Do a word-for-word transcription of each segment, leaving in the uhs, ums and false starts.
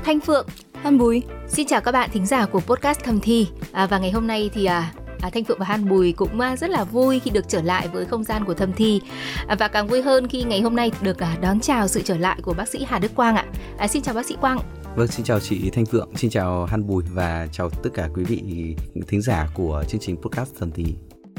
Thanh Phượng, Han Bùi. Xin chào các bạn thính giả của podcast Thầm Thì. à, Và ngày hôm nay thì à, à, Thanh Phượng và Han Bùi cũng à, rất là vui khi được trở lại với không gian của Thầm Thì, à, và càng vui hơn khi ngày hôm nay được à, đón chào sự trở lại của bác sĩ Hà Đức Quang ạ. à, Xin chào bác sĩ Quang. Vâng, xin chào chị Thanh Phượng, xin chào Han Bùi và chào tất cả quý vị thính giả của chương trình podcast Thầm Thì.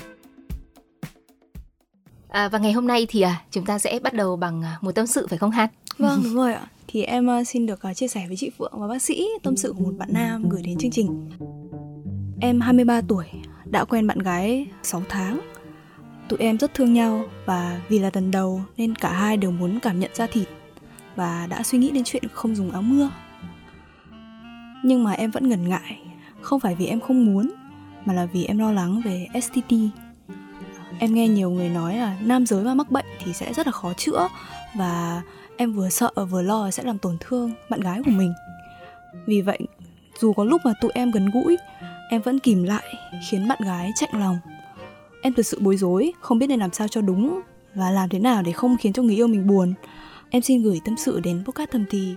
à, Và ngày hôm nay thì à, chúng ta sẽ bắt đầu bằng à, một tâm sự phải không Han? Vâng, đúng rồi ạ. Thì em uh, xin được uh, chia sẻ với chị Phượng và bác sĩ tâm sự của một bạn nam gửi đến chương trình. Em hai mươi ba tuổi, đã quen bạn gái sáu tháng. Tụi em rất thương nhau và vì là lần đầu nên cả hai đều muốn cảm nhận da thịt và đã suy nghĩ đến chuyện không dùng áo mưa. Nhưng mà em vẫn ngần ngại, không phải vì em không muốn mà là vì em lo lắng về ét tê đê. Em nghe nhiều người nói là nam giới mà mắc bệnh thì sẽ rất là khó chữa, và em vừa sợ vừa lo sẽ làm tổn thương bạn gái của mình. Vì vậy, dù có lúc mà tụi em gần gũi, em vẫn kìm lại, khiến bạn gái chạnh lòng. Em thực sự bối rối, không biết nên làm sao cho đúng và làm thế nào để không khiến cho người yêu mình buồn. Em xin gửi tâm sự đến podcast Thầm Thì.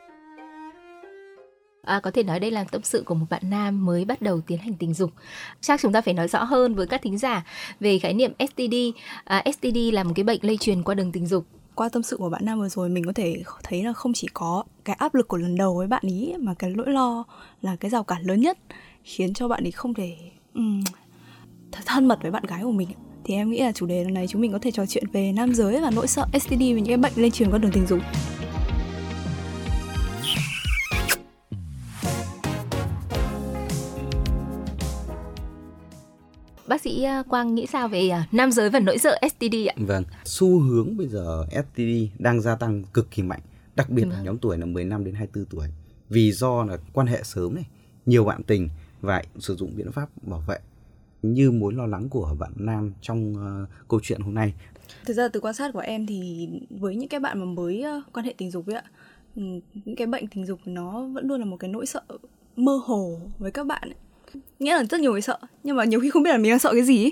À, có thể nói đây là tâm sự của một bạn nam mới bắt đầu tiến hành tình dục. Chắc chúng ta phải nói rõ hơn với các thính giả về khái niệm ét tê đê. à, ét tê đê là một cái bệnh lây truyền qua đường tình dục. Qua tâm sự của bạn nam vừa rồi, mình có thể thấy là không chỉ có cái áp lực của lần đầu với bạn ý, mà cái nỗi lo là cái rào cản lớn nhất khiến cho bạn ấy không thể um, thân mật với bạn gái của mình. Thì em nghĩ là chủ đề lần này chúng mình có thể trò chuyện về nam giới và nỗi sợ ét tê đê và những cái bệnh lây truyền qua đường tình dục. Bác sĩ Quang nghĩ sao về nam giới và nỗi sợ ét tê đê ạ? Vâng, xu hướng bây giờ ét tê đê đang gia tăng cực kỳ mạnh, đặc biệt là nhóm tuổi là mười lăm đến hai mươi tư tuổi. Vì do là quan hệ sớm này, nhiều bạn tình và sử dụng biện pháp bảo vệ như mối lo lắng của bạn nam trong uh, câu chuyện hôm nay. Thực ra từ quan sát của em thì với những cái bạn mà mới uh, quan hệ tình dục ấy ạ, những cái bệnh tình dục nó vẫn luôn là một cái nỗi sợ mơ hồ với các bạn ấy. Nghĩa là rất nhiều người sợ, nhưng mà nhiều khi không biết là mình đang sợ cái gì.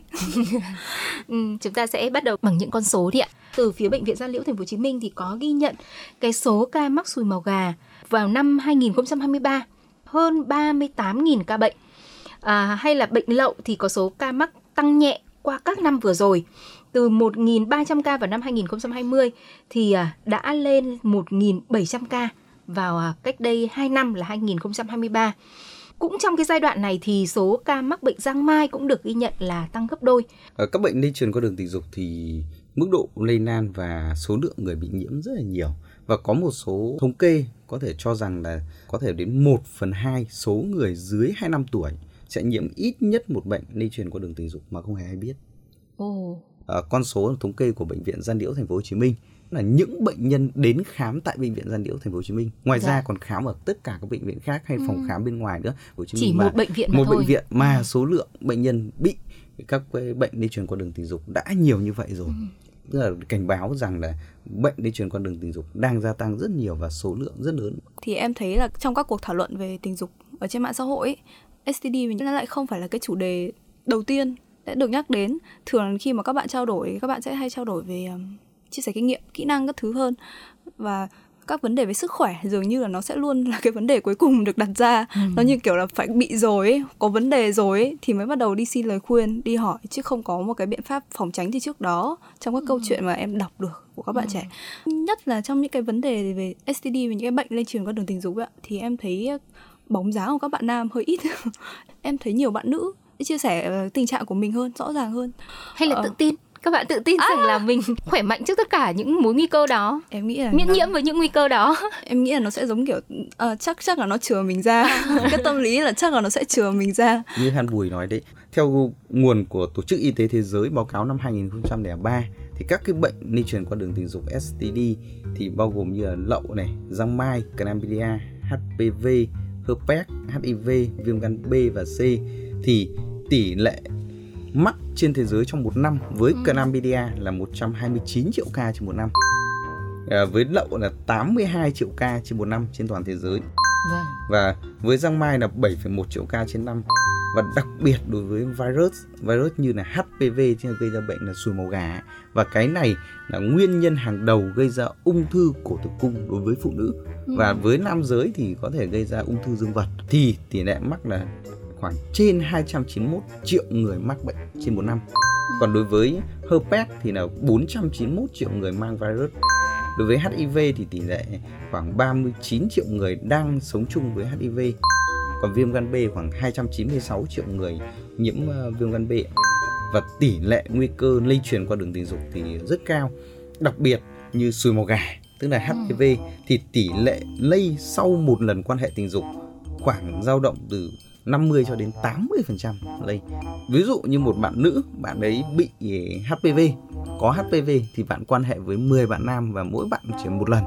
ừ, Chúng ta sẽ bắt đầu bằng những con số đi ạ. Từ phía Bệnh viện Gia Liễu Thành phố Hồ Chí Minh thì có ghi nhận cái số ca mắc xùi màu gà vào năm hai không hai ba hơn ba mươi tám nghìn ca bệnh. À, hay là bệnh lậu thì có số ca mắc tăng nhẹ qua các năm vừa rồi. Từ một nghìn ba trăm ca vào năm hai không hai không thì đã lên một nghìn bảy trăm ca vào cách đây hai năm là hai không hai ba. Cũng trong cái giai đoạn này thì số ca mắc bệnh giang mai cũng được ghi nhận là tăng gấp đôi. Ở các bệnh lây truyền qua đường tình dục thì mức độ lây lan và số lượng người bị nhiễm rất là nhiều. Và có một số thống kê có thể cho rằng là có thể đến một phần hai số người dưới hai mươi lăm tuổi sẽ nhiễm ít nhất một bệnh lây truyền qua đường tình dục mà không hề hay biết. Oh. À, con số thống kê của Bệnh viện Gia Liễu Thành phố Hồ Chí Minh là những bệnh nhân đến khám tại Bệnh viện Gia Liễu Thành phố Hồ Chí Minh. Ngoài dạ. ra còn khám ở tất cả các bệnh viện khác hay phòng ừ. khám bên ngoài nữa. Hồ Chí Chỉ Minh một mà, bệnh viện mà một thôi. bệnh viện mà ừ. số lượng bệnh nhân bị các bệnh lây truyền qua đường tình dục đã nhiều như vậy rồi. Ừ. Tức là cảnh báo rằng là bệnh lây truyền qua đường tình dục đang gia tăng rất nhiều và số lượng rất lớn. Thì em thấy là trong các cuộc thảo luận về tình dục ở trên mạng xã hội ấy, ét tê đê nó lại không phải là cái chủ đề đầu tiên đã được nhắc đến. Thường khi mà các bạn trao đổi, các bạn sẽ hay trao đổi về um, chia sẻ kinh nghiệm, kỹ năng các thứ hơn. Và các vấn đề về sức khỏe dường như là nó sẽ luôn là cái vấn đề cuối cùng được đặt ra. ừ. Nó như kiểu là phải bị rồi ấy, có vấn đề rồi ấy, thì mới bắt đầu đi xin lời khuyên, đi hỏi, chứ không có một cái biện pháp phòng tránh từ trước đó trong các ừ. câu chuyện mà em đọc được của các bạn ừ. trẻ. Nhất là trong những cái vấn đề về ét tê đê và những cái bệnh lây truyền qua đường tình dục ấy, thì em thấy bóng dáng của các bạn nam hơi ít. Em thấy nhiều bạn nữ chia sẻ tình trạng của mình hơn, rõ ràng hơn. Hay là ờ. tự tin. Các bạn tự tin à. rằng là mình khỏe mạnh trước tất cả những mối nguy cơ đó. Em nghĩ là miễn nó... nhiễm với những nguy cơ đó. Em nghĩ là nó sẽ giống kiểu uh, chắc chắc là nó chừa mình ra. Cái tâm lý là chắc là nó sẽ chừa mình ra. Như Han Bùi nói đấy, theo nguồn của Tổ chức Y tế Thế giới báo cáo năm hai không không ba thì các cái bệnh lây truyền qua đường tình dục ét tê đê thì bao gồm như là lậu này, giang mai, chlamydia, hát pê vê, herpes, hát i vê, viêm gan B và C thì tỷ lệ mắc trên thế giới trong một năm với ừ. chlamydia là một trăm hai mươi chín triệu ca trên một năm. À, với lậu là tám mươi hai triệu ca trên một năm trên toàn thế giới. Vâng. Và với giang mai là bảy phẩy một triệu ca trên năm. Và đặc biệt đối với virus, virus như là hát pê vê thì gây ra bệnh là sùi màu gà. Và cái này là nguyên nhân hàng đầu gây ra ung thư cổ tử cung đối với phụ nữ. Và với nam giới thì có thể gây ra ung thư dương vật. Thì tỷ lệ mắc là khoảng trên hai trăm chín mươi mốt triệu người mắc bệnh trên một năm. Còn đối với herpes thì là bốn trăm chín mươi mốt triệu người mang virus. Đối với hát i vê thì tỷ lệ khoảng ba mươi chín triệu người đang sống chung với hát i vê. Còn viêm gan B khoảng hai trăm chín mươi sáu triệu người nhiễm uh, viêm gan B. Và tỷ lệ nguy cơ lây truyền qua đường tình dục thì rất cao. Đặc biệt như sùi màu gà, tức là hát i vê, thì tỷ lệ lây sau một lần quan hệ tình dục khoảng dao động từ năm mươi cho đến tám mươi phần trăm lây. Ví dụ như một bạn nữ, bạn ấy bị hát pê vê, có hát pê vê thì bạn quan hệ với mười bạn nam và mỗi bạn chỉ một lần.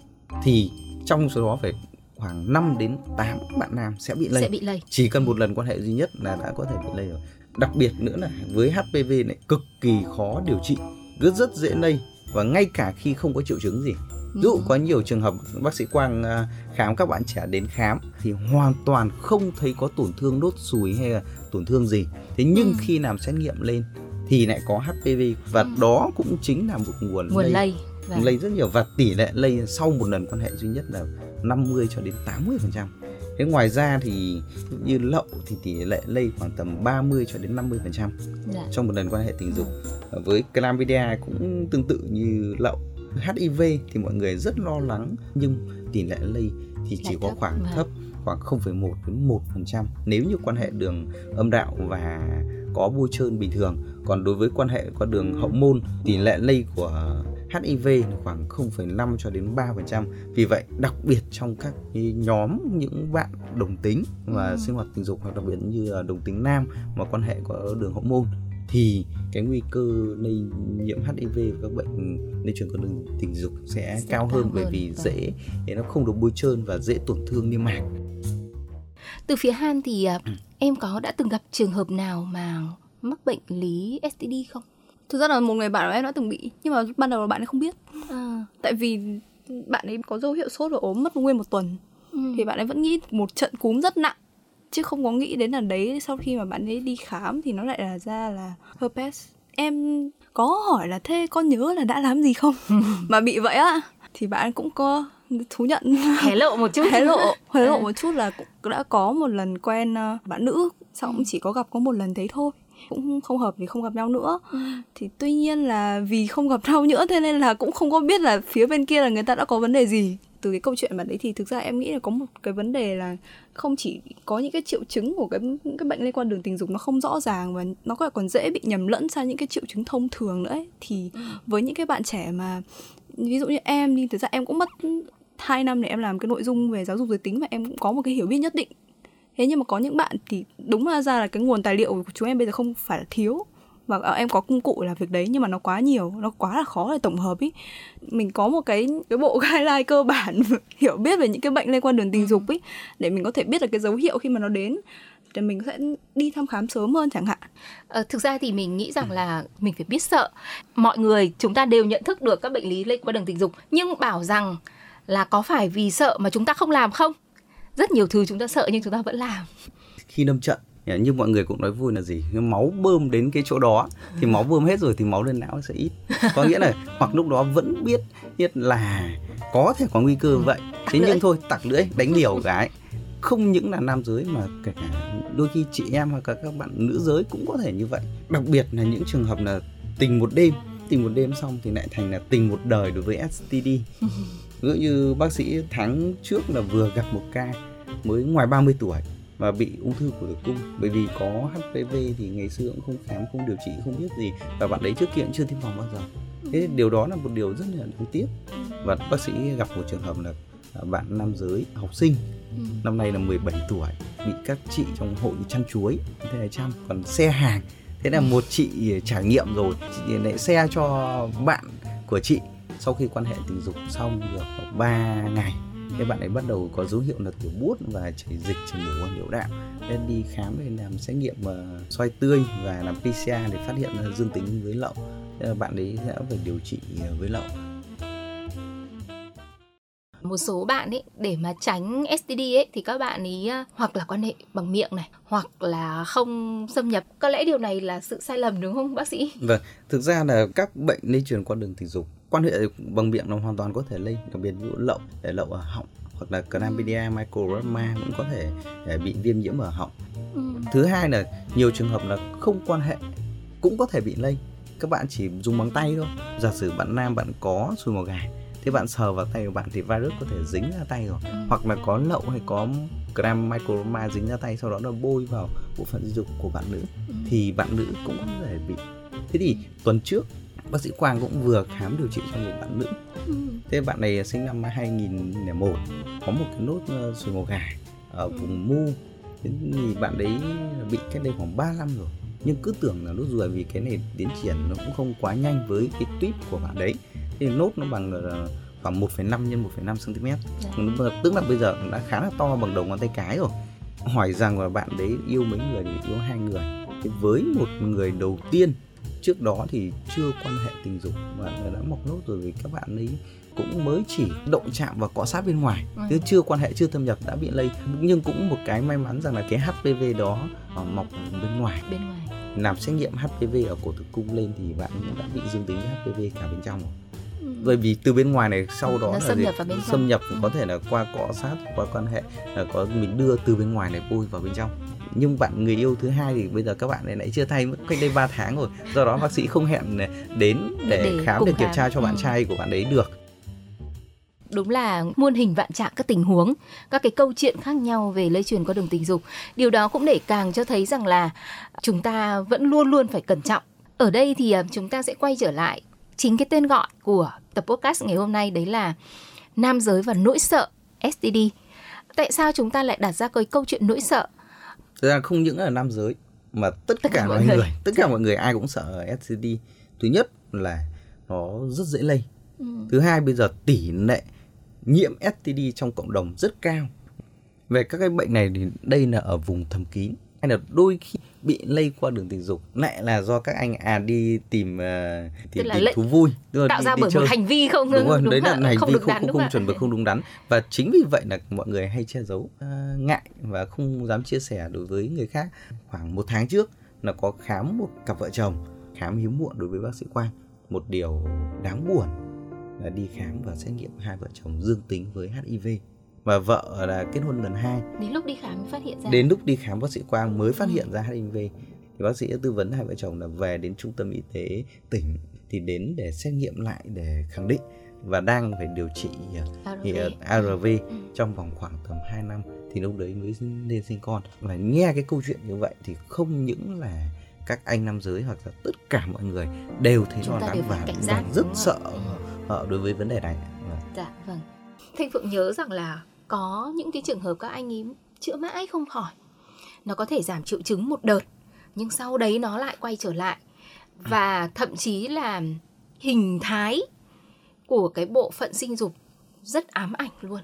Thì trong số đó phải khoảng năm đến tám bạn nam sẽ bị lây. Sẽ bị lây. Chỉ cần một lần quan hệ duy nhất là đã có thể bị lây rồi. Đặc biệt nữa là với hát pê vê này cực kỳ khó điều trị, rất rất dễ lây và ngay cả khi không có triệu chứng gì. Ví dụ có nhiều trường hợp bác sĩ Quang khám các bạn trẻ đến khám thì hoàn toàn không thấy có tổn thương nốt sùi hay là tổn thương gì. Thế nhưng ừ. khi làm xét nghiệm lên thì lại có hát pê vê và ừ. đó cũng chính là một nguồn, nguồn lây, lây. Vâng. lây rất nhiều và tỷ lệ lây sau một lần quan hệ duy nhất là năm mươi cho đến tám mươi phần trăm. Thế ngoài ra thì như lậu thì tỷ lệ lây khoảng tầm ba mươi cho đến năm mươi phần trăm dạ. trong một lần quan hệ tình dục. Ừ. Với chlamydia cũng tương tự như lậu. hát i vê thì mọi người rất lo lắng nhưng tỷ lệ lây thì chỉ Lại có thấp, khoảng mà. thấp, khoảng không phẩy một đến một phần trăm nếu như quan hệ đường âm đạo và có bôi trơn bình thường. Còn đối với quan hệ qua đường hậu môn, tỷ lệ lây của hát i vê là khoảng không phẩy năm cho đến ba phần trăm. Vì vậy, đặc biệt trong các nhóm những bạn đồng tính và ừ. sinh hoạt tình dục, hoặc đặc biệt như là đồng tính nam mà quan hệ có đường hậu môn, thì cái nguy cơ lây nhiễm hát i vê và các bệnh lây truyền qua đường tình dục sẽ, sẽ cao hơn, cao bởi hơn, vì vâng. dễ để nó không được bôi trơn và dễ tổn thương niêm mạc. Từ phía Han thì ừ. em có đã từng gặp trường hợp nào mà mắc bệnh lý ét tê đê không? Thực ra là một người bạn của em đã từng bị, nhưng mà ban đầu là bạn ấy không biết. À. Tại vì bạn ấy có dấu hiệu sốt và ốm mất nguyên một tuần. Ừ. Thì bạn ấy vẫn nghĩ một trận cúm rất nặng, chứ không có nghĩ đến là đấy sau khi mà bạn ấy đi khám thì nó lại là ra là herpes. Em có hỏi là thế con nhớ là đã làm gì không mà bị vậy á, thì bạn cũng có thú nhận, hé lộ một chút hé lộ hé lộ một chút là cũng đã có một lần quen bạn nữ, xong cũng chỉ có gặp có một lần đấy thôi, cũng không hợp thì không gặp nhau nữa. Ừ. Thì tuy nhiên là vì không gặp nhau nữa thế nên là cũng không có biết là phía bên kia là người ta đã có vấn đề gì. Từ cái câu chuyện bạn đấy thì thực ra em nghĩ là có một cái vấn đề là không chỉ có những cái triệu chứng của cái, cái bệnh liên quan đường tình dục nó không rõ ràng và nó còn dễ bị nhầm lẫn sang những cái triệu chứng thông thường nữa ấy. Thì ừ. với những cái bạn trẻ mà ví dụ như em đi, thực ra em cũng mất hai năm để em làm cái nội dung về giáo dục giới tính và em cũng có một cái hiểu biết nhất định. Thế nhưng mà có những bạn thì đúng là ra là cái nguồn tài liệu của chúng em bây giờ không phải là thiếu, và em có công cụ là việc đấy, nhưng mà nó quá nhiều, nó quá là khó để tổng hợp ý. Mình có một cái cái bộ guideline cơ bản hiểu biết về những cái bệnh liên quan đường tình dục ý, để mình có thể biết được cái dấu hiệu khi mà nó đến, để mình sẽ đi thăm khám sớm hơn chẳng hạn. Ờ, thực ra thì mình nghĩ rằng là mình phải biết sợ. Mọi người chúng ta đều nhận thức được các bệnh lý lây qua đường tình dục, nhưng bảo rằng là có phải vì sợ mà chúng ta không làm không? Rất nhiều thứ chúng ta sợ nhưng chúng ta vẫn làm. Khi lâm trận, như mọi người cũng nói vui là gì, máu bơm đến cái chỗ đó thì máu bơm hết rồi thì máu lên não sẽ ít. Có nghĩa là hoặc lúc đó vẫn biết biết là có thể có nguy cơ vậy, thế nhưng thôi tặc lưỡi đánh liều cái. Không những là nam giới mà kể cả đôi khi chị em hoặc các bạn nữ giới cũng có thể như vậy. Đặc biệt là những trường hợp là tình một đêm, tình một đêm xong thì lại thành là tình một đời đối với ét tê đê. Ví dụ như bác sĩ tháng trước là vừa gặp một ca mới ngoài ba mươi tuổi và bị ung thư cổ tử cung, bởi vì có hát pê vê thì ngày xưa cũng không khám, không điều trị, không biết gì, và bạn đấy trước kia cũng chưa tiêm phòng bao giờ. Thế điều đó là một điều rất là đáng tiếc. Và bác sĩ gặp một trường hợp là bạn nam giới học sinh, năm nay là mười bảy tuổi, bị các chị trong hội chăn chuối, thế là chăm, còn xe hàng. Thế là một chị trải nghiệm rồi, chị lại xe cho bạn của chị. Sau khi quan hệ tình dục xong được ba ngày, thế bạn ấy bắt đầu có dấu hiệu là tiểu buốt và chảy dịch, chảy mủ qua niệu đạo. Nên đi khám để làm xét nghiệm uh, xoay tươi và làm pê xê rờ để phát hiện là dương tính với lậu. Thế là bạn ấy sẽ phải điều trị với lậu. Một số bạn ấy để mà tránh ét tê đê ấy thì các bạn ấy hoặc là quan hệ bằng miệng này, hoặc là không xâm nhập. Có lẽ điều này là sự sai lầm đúng không bác sĩ? Vâng, thực ra là các bệnh lây truyền qua đường tình dục, quan hệ bằng miệng nó hoàn toàn có thể lây, đặc biệt ví dụ lậu, để lậu ở họng, hoặc là chlamydia, mycoplasma cũng có thể bị viêm nhiễm ở họng. Ừ. Thứ hai là nhiều trường hợp là không quan hệ cũng có thể bị lây. Các bạn chỉ dùng bằng tay thôi. Giả sử bạn nam bạn có xùi màu gà, thế bạn sờ vào tay của bạn thì virus có thể dính ra tay rồi. Ừ. Hoặc là có lậu hay có gram mycoplasma dính ra tay, sau đó nó bôi vào bộ phận sinh dục của bạn nữ, ừ. thì bạn nữ cũng có thể bị. Thế thì tuần trước bác sĩ Quang cũng vừa khám điều trị cho một bạn nữ. Ừ. Thế bạn này sinh năm hai nghìn lẻ một, có một cái nốt xùi màu gà ở vùng mu. Thế thì bạn đấy bị cách đây khoảng ba năm rồi, nhưng cứ tưởng là nốt ruồi vì cái này tiến triển nó cũng không quá nhanh với cái tuyếp của bạn đấy. Thì nốt nó bằng là khoảng một phẩy năm nhân một phẩy năm xăng-ti-mét. Dạ. Tức là bây giờ đã khá là to bằng đầu ngón tay cái rồi. Hỏi rằng là bạn đấy yêu mấy người thì yêu hai người. Thì với một người đầu tiên trước đó thì chưa quan hệ tình dục và đã mọc nốt rồi, vì các bạn ấy cũng mới chỉ động chạm và cọ sát bên ngoài, ừ. chứ chưa quan hệ, chưa thâm nhập đã bị lây. Nhưng cũng một cái may mắn rằng là cái hát pê vê đó mọc bên ngoài. Bên ngoài. Làm xét nghiệm hát pê vê ở cổ tử cung lên thì bạn cũng đã bị dương tính với hát pê vê cả bên trong rồi. Ừ. Bởi vì từ bên ngoài này sau đó nó là xâm gì? nhập vào bên trong. Xâm nhập ừ. có thể là qua cọ sát, qua quan hệ, là có mình đưa từ bên ngoài này bôi vào bên trong. Nhưng bạn người yêu thứ hai thì bây giờ các bạn này lại chưa thay, mất cách đây ba tháng rồi. Do đó bác sĩ không hẹn đến để, để khám, để kiểm tra cho bạn ừ. trai của bạn đấy được. Đúng là muôn hình vạn trạng các tình huống, các cái câu chuyện khác nhau về lây truyền qua đường tình dục. Điều đó cũng để càng cho thấy rằng là chúng ta vẫn luôn luôn phải cẩn trọng. Ở đây thì chúng ta sẽ quay trở lại chính cái tên gọi của tập podcast ngày hôm nay, đấy là nam giới và nỗi sợ ét tê đê. Tại sao chúng ta lại đặt ra cái câu chuyện nỗi sợ? Thực ra không những là nam giới mà tất, tất cả, cả mọi người, người tất cả mọi người ai cũng sợ ét tê đê. Thứ nhất là nó rất dễ lây. Ừ. Thứ hai, bây giờ tỷ lệ nhiễm ét tê đê trong cộng đồng rất cao. Về các cái bệnh này thì đây là ở vùng thầm kín, hay là đôi khi bị lây qua đường tình dục lại là do các anh à đi tìm uh, tìm, tìm thú vui, tạo đi, ra đi bởi chơi. Một hành vi không đúng rồi, đúng đấy là hành không vi đúng không đắn, không, không chuẩn mực, không đúng đắn. Và chính vì vậy là mọi người hay che giấu, uh, ngại và không dám chia sẻ đối với người khác. Khoảng một tháng trước là có khám một cặp vợ chồng khám hiếm muộn đối với bác sĩ Quang. Một điều đáng buồn là đi khám và xét nghiệm hai vợ chồng dương tính với hát i vê. Và vợ là kết hôn lần hai. Đến lúc đi khám mới phát hiện ra. Đến lúc đi khám bác sĩ Quang mới phát hiện ra hát i vê. Thì bác sĩ đã tư vấn hai vợ chồng là về đến trung tâm y tế tỉnh thì đến để xét nghiệm lại để khẳng định, và đang phải điều trị a rờ vê ừ. trong vòng khoảng tầm hai năm thì lúc đấy mới nên sinh con. Và nghe cái câu chuyện như vậy thì không những là các anh nam giới hoặc là tất cả mọi người đều thấy lo lắng và, và rất sợ ừ. đối với vấn đề này. Dạ vâng. Thanh Phượng nhớ rằng là có những cái trường hợp các anh ấy chữa mãi không khỏi. Nó có thể giảm triệu chứng một đợt, nhưng sau đấy nó lại quay trở lại. Và thậm chí là hình thái của cái bộ phận sinh dục rất ám ảnh luôn.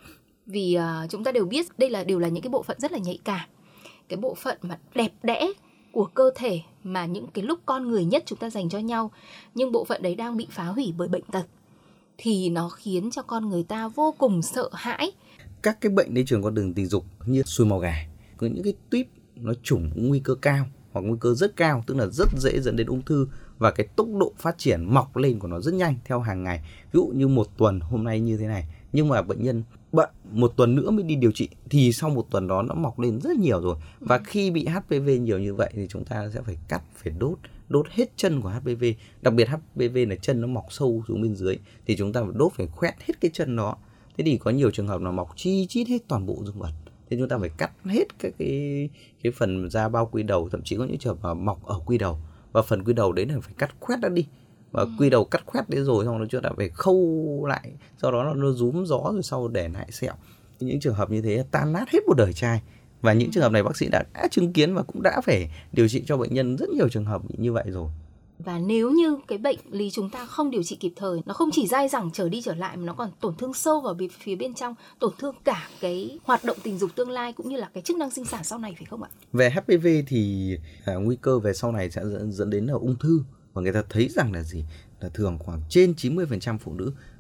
Vì uh, chúng ta đều biết đây là đều là những cái bộ phận rất là nhạy cảm. Cái bộ phận mà đẹp đẽ của cơ thể mà những cái lúc con người nhất chúng ta dành cho nhau. Nhưng bộ phận đấy đang bị phá hủy bởi bệnh tật, thì nó khiến cho con người ta vô cùng sợ hãi. Các cái bệnh lây truyền qua đường tình dục như xùi màu gà, có những cái tuyếp nó chủng nguy cơ cao hoặc nguy cơ rất cao, tức là rất dễ dẫn đến ung thư, và cái tốc độ phát triển mọc lên của nó rất nhanh theo hàng ngày. Ví dụ như một tuần hôm nay như thế này, nhưng mà bệnh nhân bận một tuần nữa mới đi điều trị thì sau một tuần đó nó mọc lên rất nhiều rồi. Và khi bị hát pê vê nhiều như vậy thì chúng ta sẽ phải cắt, phải đốt đốt hết chân của hát pê vê. Đặc biệt hát pê vê là chân nó mọc sâu xuống bên dưới thì chúng ta phải đốt, phải khoét hết cái chân đó. Thế thì có nhiều trường hợp là mọc chi chít hết toàn bộ dương vật. Thế chúng ta phải cắt hết cái cái cái phần da bao quy đầu, thậm chí có những trường hợp mọc ở quy đầu, và phần quy đầu đấy là phải cắt khoét ra đi. Và ừ. quy đầu cắt khoét đấy rồi xong rồi chúng ta phải khâu lại, sau đó nó rúm gió rồi sau để lại sẹo. Những trường hợp như thế tan nát hết một đời trai. Và những trường hợp này bác sĩ đã, đã chứng kiến và cũng đã phải điều trị cho bệnh nhân rất nhiều trường hợp như vậy rồi. Và nếu như cái bệnh lý chúng ta không điều trị kịp thời, nó không chỉ dai dẳng trở đi trở lại mà nó còn tổn thương sâu vào phía bên trong, tổn thương cả cái hoạt động tình dục tương lai cũng như là cái chức năng sinh sản sau này, phải không ạ? Về hát pê vê thì à, nguy cơ về sau này sẽ dẫn, dẫn đến là ung thư. Và người ta thấy rằng là gì? Là thường khoảng trên chín mươi phần trăm phụ nữ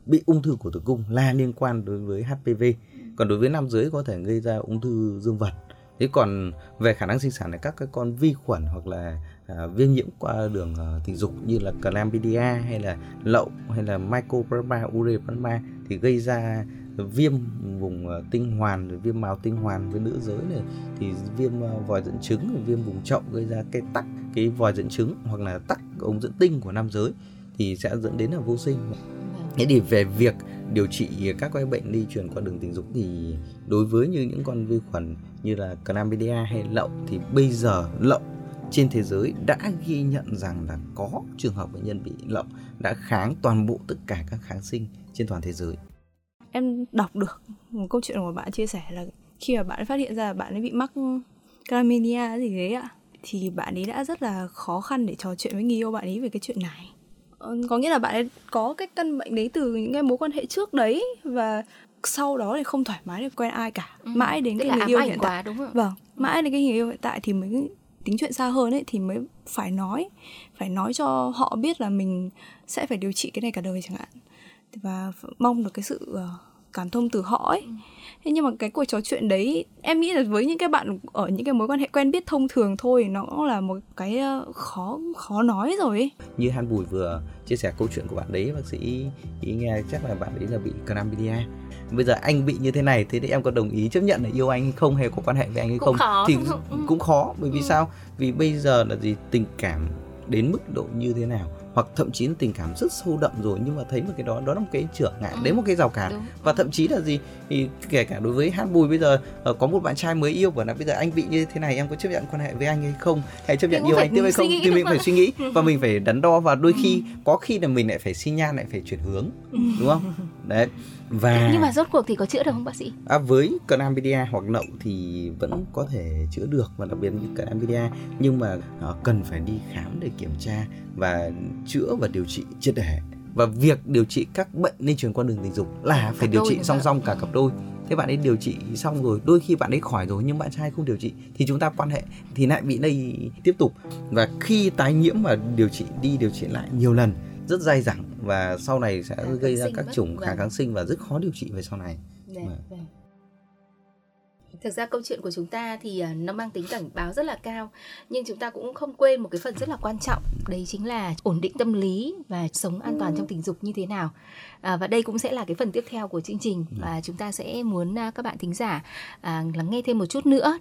bị ung thư của tử cung là liên quan đối với hát pê vê. Còn đối với nam giới có thể gây ra ung thư dương vật. Thế còn về khả năng sinh sản là các cái con vi khuẩn hoặc là à, viêm nhiễm qua đường à, tình dục như là chlamydia hay là lậu hay là mycoplasma ureplasma thì gây ra viêm vùng uh, tinh hoàn, rồi viêm mào tinh hoàn với nữ giới này, thì viêm uh, vòi dẫn trứng, rồi viêm vùng chậu gây ra cái tắc cái vòi dẫn trứng hoặc là tắc ống dẫn tinh của nam giới thì sẽ dẫn đến là vô sinh. Thế thì về việc điều trị các cái bệnh lây truyền qua đường tình dục thì đối với như những con vi khuẩn như là chlamydia hay lậu thì bây giờ lậu trên thế giới đã ghi nhận rằng là có trường hợp bệnh nhân bị lậu đã kháng toàn bộ tất cả các kháng sinh trên toàn thế giới. Em đọc được một câu chuyện của bạn chia sẻ là khi mà bạn phát hiện ra là bạn ấy bị mắc chlamydia gì đấy ạ, thì bạn ấy đã rất là khó khăn để trò chuyện với người yêu bạn ấy về cái chuyện này. Có nghĩa là bạn ấy có cái căn bệnh đấy từ những cái mối quan hệ trước đấy, và sau đó thì không thoải mái để quen ai cả. Ừ, mãi đến cái người yêu hiện tại, đúng không? Vâng, mãi đến cái người yêu hiện tại thì mới tính chuyện xa hơn ấy, thì mới phải nói, phải nói cho họ biết là mình sẽ phải điều trị cái này cả đời chẳng hạn, và mong được cái sự cảm thông từ họ ấy. Thế nhưng mà cái cuộc trò chuyện đấy em nghĩ là với những cái bạn ở những cái mối quan hệ quen biết thông thường thôi, nó là một cái khó khó nói rồi ấy. Như Han Bùi vừa chia sẻ câu chuyện của bạn đấy, bác sĩ ý nghe chắc là bạn đấy là bị chlamydia. Bây giờ anh bị như thế này, thế thì em có đồng ý chấp nhận là yêu anh hay không, hay có quan hệ với anh hay cũng không? Khó, thì không, không. Cũng khó, bởi vì ừ. sao? Vì bây giờ là gì, tình cảm đến mức độ như thế nào, hoặc thậm chí là tình cảm rất sâu đậm rồi nhưng mà thấy một cái đó đó là một cái trở ngại, ừ. đấy một cái rào cản. Đúng. Và thậm chí là gì, thì kể cả đối với Han Bùi bây giờ có một bạn trai mới yêu, bảo là bây giờ anh bị như thế này, em có chấp nhận quan hệ với anh hay không, hay chấp nhận yêu anh tiếp hay không, thì mình phải suy nghĩ và mình phải đắn đo, và đôi khi ừ. có khi là mình lại phải xi nhan, lại phải chuyển hướng, ừ. đúng không? Đấy. Và nhưng mà rốt cuộc thì có chữa được không bác sĩ? À, với chlamydia hoặc lậu thì vẫn có thể chữa được, và đặc biệt như chlamydia, nhưng mà uh, cần phải đi khám để kiểm tra và chữa và điều trị triệt để. Và việc điều trị các bệnh lây truyền qua đường tình dục là phải cặp điều trị song song cả cặp đôi. Thế bạn ấy điều trị xong rồi, đôi khi bạn ấy khỏi rồi nhưng bạn trai không điều trị thì chúng ta quan hệ thì lại bị lây tiếp tục. Và khi tái nhiễm và điều trị đi điều trị lại nhiều lần rất dai dẳng, và sau này sẽ kháng gây ra các chủng kháng kháng sinh và rất khó điều trị về sau này. Đấy, đấy. Thực ra câu chuyện của chúng ta thì nó mang tính cảnh báo rất là cao, nhưng chúng ta cũng không quên một cái phần rất là quan trọng, đấy chính là ổn định tâm lý và sống an toàn trong tình dục như thế nào. À, và đây cũng sẽ là cái phần tiếp theo của chương trình, và chúng ta sẽ muốn các bạn thính giả à, lắng nghe thêm một chút nữa.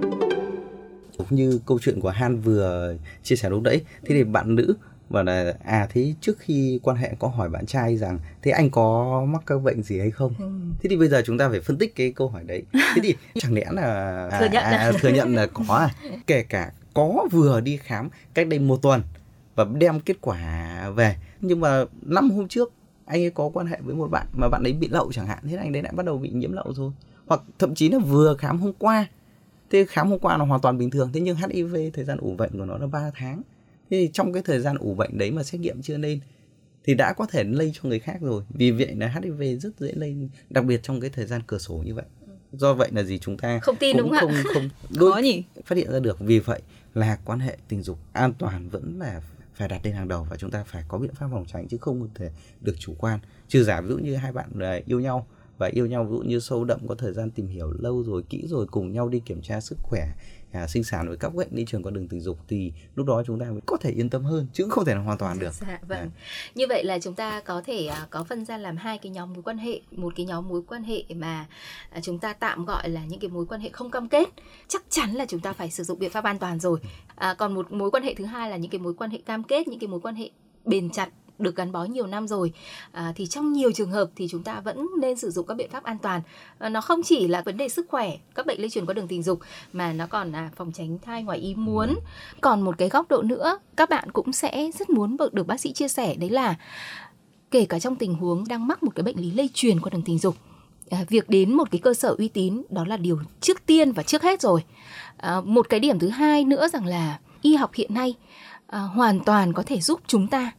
Như câu chuyện của Han vừa chia sẻ lúc nãy, thế thì bạn nữ và là à thế trước khi quan hệ có hỏi bạn trai rằng thế anh có mắc các bệnh gì hay không? Ừ. Thế thì bây giờ chúng ta phải phân tích cái câu hỏi đấy. Thế thì chẳng lẽ là à, thừa nhận à, thừa nhận là có à? Kể cả có vừa đi khám cách đây một tuần và đem kết quả về, nhưng mà năm hôm trước anh ấy có quan hệ với một bạn mà bạn ấy bị lậu chẳng hạn, thế anh đấy lại bắt đầu bị nhiễm lậu rồi. Hoặc thậm chí là vừa khám hôm qua, thế khám hôm qua là hoàn toàn bình thường, thế nhưng hát i vê thời gian ủ bệnh của nó là ba tháng. Thế thì trong cái thời gian ủ bệnh đấy mà xét nghiệm chưa lên thì đã có thể lây cho người khác rồi. Vì vậy là hát i vê rất dễ lây, đặc biệt trong cái thời gian cửa sổ như vậy. Do vậy là gì, chúng ta không tin cũng đúng không, không, không đôi nhỉ? Phát hiện ra được. Vì vậy là quan hệ tình dục an toàn vẫn là phải đặt lên hàng đầu, và chúng ta phải có biện pháp phòng tránh chứ không thể được chủ quan. Trừ giả ví dụ như hai bạn yêu nhau và yêu nhau ví dụ như sâu đậm, có thời gian tìm hiểu lâu rồi, kỹ rồi, cùng nhau đi kiểm tra sức khỏe à, sinh sản với các bệnh lây truyền qua đường tình dục, thì lúc đó chúng ta mới có thể yên tâm hơn, chứ không thể là hoàn toàn được. Dạ, vâng. À. Như vậy là chúng ta có thể uh, có phân ra làm hai cái nhóm mối quan hệ. Một cái nhóm mối quan hệ mà uh, chúng ta tạm gọi là những cái mối quan hệ không cam kết, chắc chắn là chúng ta phải sử dụng biện pháp an toàn rồi. Uh, còn một mối quan hệ thứ hai là những cái mối quan hệ cam kết, những cái mối quan hệ bền chặt, được gắn bó nhiều năm rồi, à, thì trong nhiều trường hợp thì chúng ta vẫn nên sử dụng các biện pháp an toàn. À, nó không chỉ là vấn đề sức khỏe, các bệnh lây truyền qua đường tình dục, mà nó còn là phòng tránh thai ngoài ý muốn. Còn một cái góc độ nữa các bạn cũng sẽ rất muốn được bác sĩ chia sẻ, đấy là kể cả trong tình huống đang mắc một cái bệnh lý lây truyền qua đường tình dục, à, việc đến một cái cơ sở uy tín đó là điều trước tiên và trước hết rồi. À, một cái điểm thứ hai nữa rằng là y học hiện nay à, hoàn toàn có thể giúp chúng ta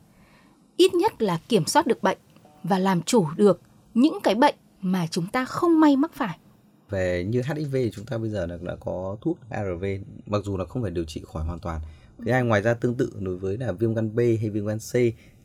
ít nhất là kiểm soát được bệnh và làm chủ được những cái bệnh mà chúng ta không may mắc phải. Về như hát i vê chúng ta bây giờ là đã có thuốc a rờ vê, mặc dù là không phải điều trị khỏi hoàn toàn. Thứ hai, ngoài ra tương tự đối với là viêm gan B hay viêm gan C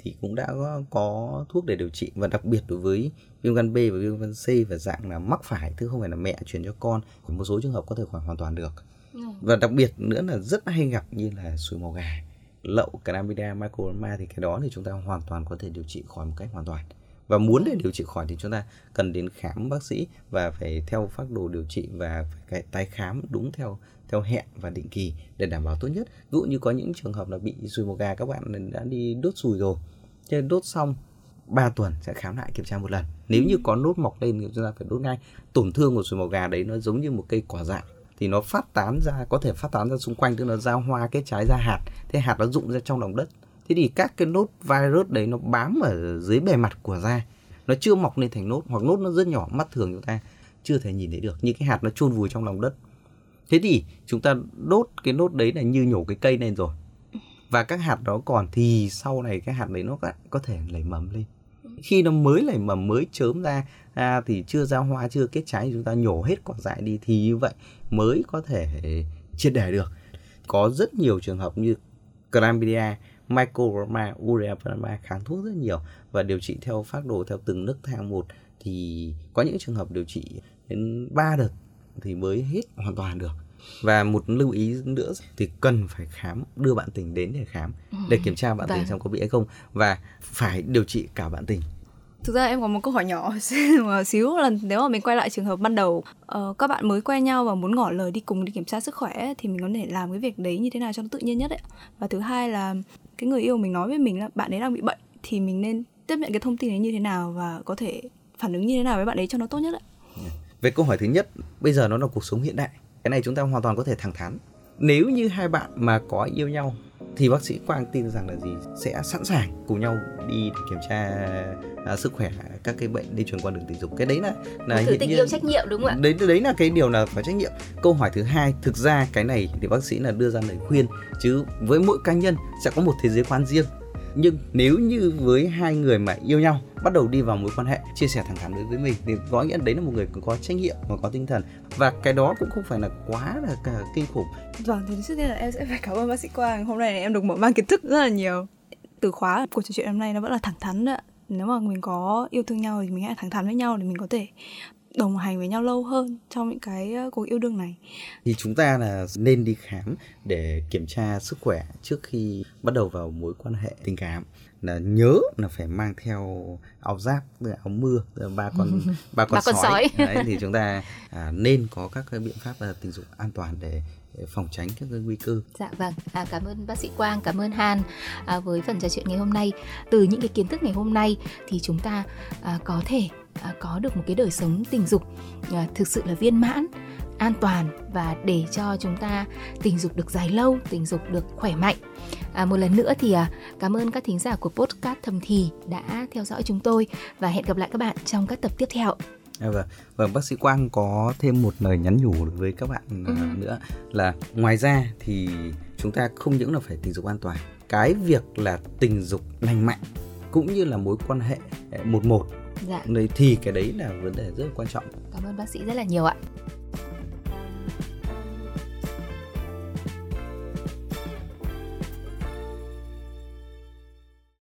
thì cũng đã có, có thuốc để điều trị, và đặc biệt đối với viêm gan B và viêm gan C và dạng là mắc phải, chứ không phải là mẹ truyền cho con, một số trường hợp có thể khỏi hoàn toàn được. Ừ. Và đặc biệt nữa là rất hay gặp như là sùi màu gà, lậu, Chlamydia, Mycoplasma, thì cái đó thì chúng ta hoàn toàn có thể điều trị khỏi một cách hoàn toàn. Và muốn để điều trị khỏi thì chúng ta cần đến khám bác sĩ và phải theo phác đồ điều trị và phải tái khám đúng theo theo hẹn và định kỳ để đảm bảo tốt nhất. Ví dụ như có những trường hợp là bị sùi màu gà, các bạn đã đi đốt sùi rồi, cho nên đốt xong ba tuần sẽ khám lại kiểm tra một lần. Nếu như có nốt mọc lên thì chúng ta phải đốt ngay. Tổn thương của sùi màu gà đấy nó giống như một cây cỏ dại, thì nó phát tán ra, có thể phát tán ra xung quanh, tức là ra hoa, cái trái, ra hạt, thế hạt nó rụng ra trong lòng đất. Thế thì các cái nốt virus đấy nó bám ở dưới bề mặt của da, nó chưa mọc lên thành nốt, hoặc nốt nó rất nhỏ, mắt thường chúng ta chưa thể nhìn thấy được, như cái hạt nó chôn vùi trong lòng đất. Thế thì chúng ta đốt cái nốt đấy là như nhổ cái cây lên rồi, và các hạt đó còn thì sau này cái hạt đấy nó có thể nảy mầm lên. Khi nó mới nảy mầm, mới chớm ra à, thì chưa ra hoa, chưa kết trái, thì chúng ta nhổ hết cỏ dại đi, thì như vậy mới có thể triệt để được. Có rất nhiều trường hợp như Chlamydia, Mycoplasma, Ureaplasma kháng thuốc rất nhiều và điều trị theo phác đồ theo từng nấc thang một, thì có những trường hợp điều trị đến ba đợt thì mới hết hoàn toàn được. Và một lưu ý nữa thì cần phải khám, đưa bạn tình đến để khám, để kiểm tra bạn tình xem có bị hay không, và phải điều trị cả bạn tình. Thực ra em có một câu hỏi nhỏ một xíu là nếu mà mình quay lại trường hợp ban đầu, uh, các bạn mới quen nhau và muốn ngỏ lời đi cùng đi kiểm tra sức khỏe, thì mình có thể làm cái việc đấy như thế nào cho nó tự nhiên nhất ấy. Và thứ hai là cái người yêu mình nói với mình là bạn ấy đang bị bệnh, thì mình nên tiếp nhận cái thông tin đấy như thế nào và có thể phản ứng như thế nào với bạn ấy cho nó tốt nhất ấy. Về câu hỏi thứ nhất, bây giờ nó là cuộc sống hiện đại, cái này chúng ta hoàn toàn có thể thẳng thắn. Nếu như hai bạn mà có yêu nhau thì bác sĩ Quang tin rằng là gì, sẽ sẵn sàng cùng nhau đi để kiểm tra à, sức khỏe các cái bệnh lây truyền qua đường tình dục. Cái đấy là là thử tình yêu trách nhiệm, đúng không ạ? Đấy đấy là cái điều là phải trách nhiệm. Câu hỏi thứ hai, thực ra cái này thì bác sĩ là đưa ra lời khuyên, chứ với mỗi cá nhân sẽ có một thế giới quan riêng. Nhưng nếu như với hai người mà yêu nhau, bắt đầu đi vào mối quan hệ, chia sẻ thẳng thắn đối với mình, thì có nghĩa đấy là một người có trách nhiệm và có tinh thần, và cái đó cũng không phải là quá là cả kinh khủng. Vâng, thì trước tiên là em sẽ phải cảm ơn bác sĩ Quang. Hôm nay em được mở mang kiến thức rất là nhiều. Từ khóa của trò chuyện hôm nay nó vẫn là thẳng thắn đó. Nếu mà mình có yêu thương nhau thì mình hãy thẳng thắn với nhau để mình có thể đồng hành với nhau lâu hơn trong những cái cuộc yêu đương này. Thì chúng ta là nên đi khám để kiểm tra sức khỏe trước khi bắt đầu vào mối quan hệ tình cảm. Là nhớ là phải mang theo áo giáp, áo mưa, ba con ba con, ba con sói. sói. Đấy, thì chúng ta à, nên có các cái biện pháp tình dục an toàn để phòng tránh các cái nguy cơ. Dạ vâng, à, cảm ơn bác sĩ Quang, cảm ơn Han à, với phần trò chuyện ngày hôm nay. Từ những cái kiến thức ngày hôm nay thì chúng ta à, có thể à, có được một cái đời sống tình dục à, thực sự là viên mãn, an toàn, và để cho chúng ta tình dục được dài lâu, tình dục được khỏe mạnh. À, một lần nữa thì à, cảm ơn các thính giả của podcast Thầm Thì đã theo dõi chúng tôi, và hẹn gặp lại các bạn trong các tập tiếp theo. À, vâng. Vâng, bác sĩ Quang có thêm một lời nhắn nhủ với các bạn ừ. nữa là ngoài ra thì chúng ta không những là phải tình dục an toàn, cái việc là tình dục lành mạnh cũng như là mối quan hệ một một, dạ. thì cái đấy là vấn đề rất là quan trọng. Cảm ơn bác sĩ rất là nhiều ạ.